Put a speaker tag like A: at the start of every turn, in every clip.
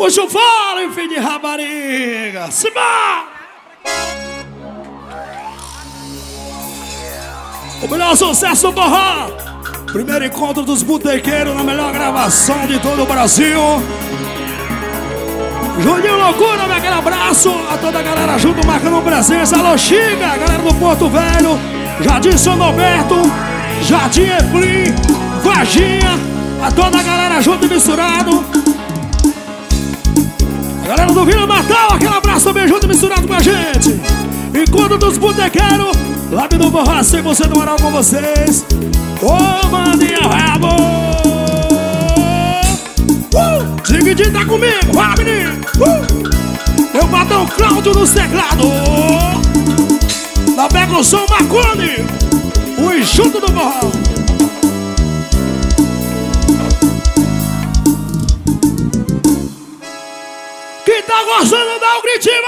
A: Puxa o fole, filho de rapariga. Simba! O melhor sucesso do Borró. Primeiro encontro dos botequeiros na melhor gravação de todo o Brasil. Juninho Loucura, meu aquele abraço a toda a galera junto, marcando presença. Alô, Xiga, galera do Porto Velho, Jardim São Norberto, Jardim Eflim, Varginha, a toda a galera junto e misturado. A galera do Vila Natal, aquele abraço também junto e misturado com a gente. Encontro dos botequeiros, Lábio do Borró, 100% do moral com vocês. Ô, maninha, rabo! Dividir tá comigo, vai, menino! Meu patrão Cláudio no teclado. Da percussão Marconi, o enxuto do Borró. Quem tá gostando, dá um gritinho!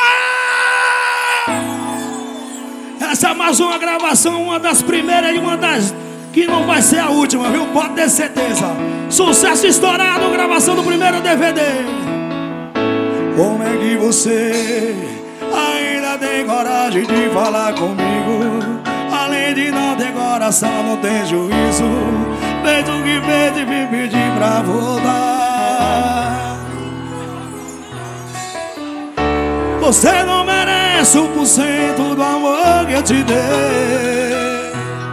A: Essa é mais uma gravação, uma das primeiras e uma das que não vai ser a última, viu? Pode ter certeza. Sucesso estourado, gravação do primeiro DVD. Como é que você ainda tem coragem de falar comigo? Além de não ter coração, não tem juízo. Feito o que fez e me pedir pra voltar. Você não merece 1% do amor que eu te dei.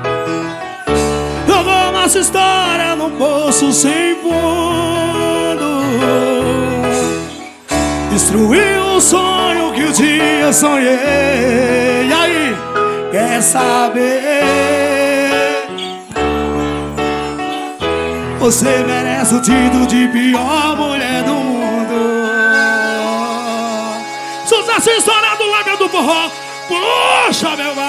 A: Jogou nossa história num poço sem fundo. Destruiu o sonho que um dia sonhei. E aí, quer saber? Você merece o título de pior mulher do mundo. Sucesso estourado, Lábio do Borró. Puxa, meu